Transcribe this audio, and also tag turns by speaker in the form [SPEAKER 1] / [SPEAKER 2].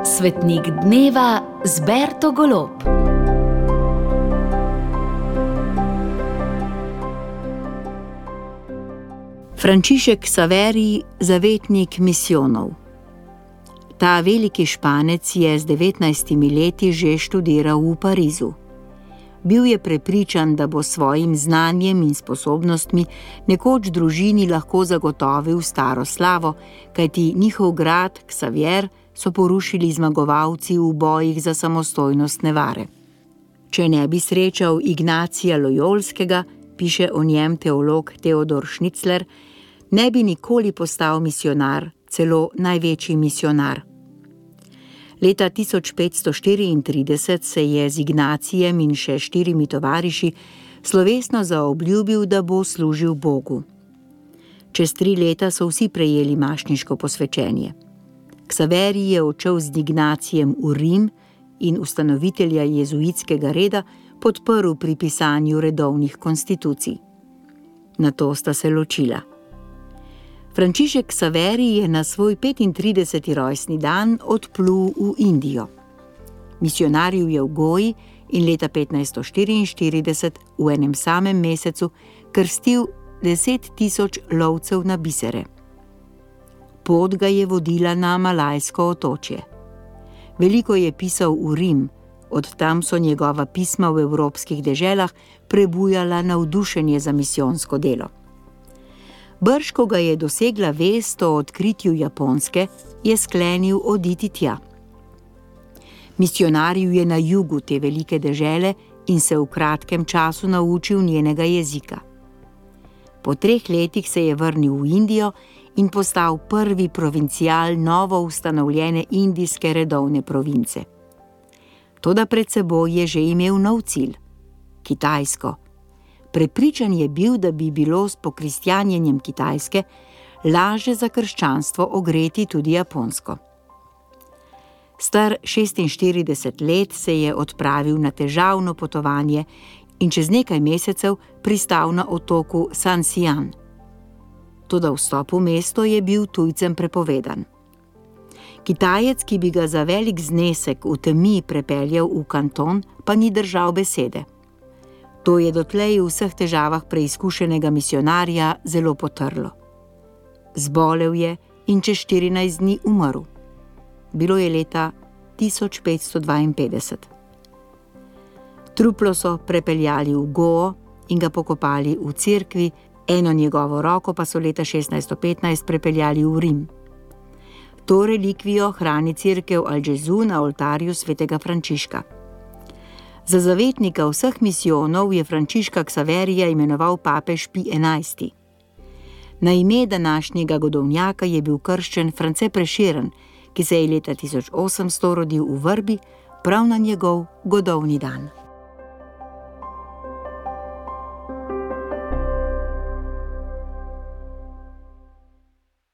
[SPEAKER 1] Svetnik dneva z Berto Golob. Frančišek Ksaverij, zavetnik misijonov. Ta veliki Španec je z 19 leti že študiral v Parizu. Bil je prepričan, da bo svojim znanjem in sposobnostmi nekoč družini lahko zagotovil staro slavo, kajti njihov grad Ksavier so porušili zmagovalci v bojih za samostojnost Nevare. Če ne bi srečal Ignacija Lojolskega, piše o njem teolog Theodor Schnitzler, ne bi nikoli postal misijonar, celo največji misijonar. Leta 1534 se je z Ignacijem in še 4 tovariši slovesno zaobljubil, da bo služil Bogu. Čez 3 leta so vsi prejeli mašniško posvečenje. Ksaverij je odšel z Ignacijem v Rim in ustanovitelja jezuitskega reda podprl pri pisanju redovnih konstitucij. Nato sta se ločila. Frančišek Ksaverij je na svoj 35. rojstni dan odplul v Indijo. Misijonaril je v Goji in leta 1544 v enem samem mesecu krstil 10.000 lovcev na bisere. Pot ga je vodila na Malajsko otočje. Veliko je pisal v Rim, od tam so njegova pisma v evropskih deželah prebujala navdušenje za misijonsko delo. Brž ko ga je dosegla vest o odkritju Japonske, je sklenil oditi tja. Misijonaril je na jugu te velike dežele in se v kratkem času naučil njenega jezika. Po 3 letih se je vrnil v Indijo in postal prvi provincial novo ustanovljene indijske redovne province. Toda pred seboj je že imel nov cilj – Kitajsko. Prepričan je bil, da bi bilo s pokristjanjenjem Kitajske lažje za krščanstvo ogreti tudi Japonsko. Star 46 let se je odpravil na težavno potovanje in čez nekaj mesecev pristal na otoku San Sian. Toda vstop v mesto je bil tujcem prepovedan. Kitajec, ki bi ga za velik znesek v temi prepeljal v kanton, pa ni držal besede. To je dotlej v vseh težavah preizkušenega misijonarja zelo potrlo. Zbolel je in čez 14 dni umrl. Bilo je leta 1552. Truplo so prepeljali v Goa in ga pokopali v cerkvi, eno njegovo roko pa so leta 1615 prepeljali v Rim. To relikvijo hrani cerkev Al-Džezu na oltarju svetega Frančiška. Za zavetnika vseh misijonov je Frančiška Ksaverija imenoval papež Pij XI. Na ime današnjega godovnjaka je bil krščen France Prešeren, ki se je leta 1800 rodil v Vrbi, prav na njegov godovni dan.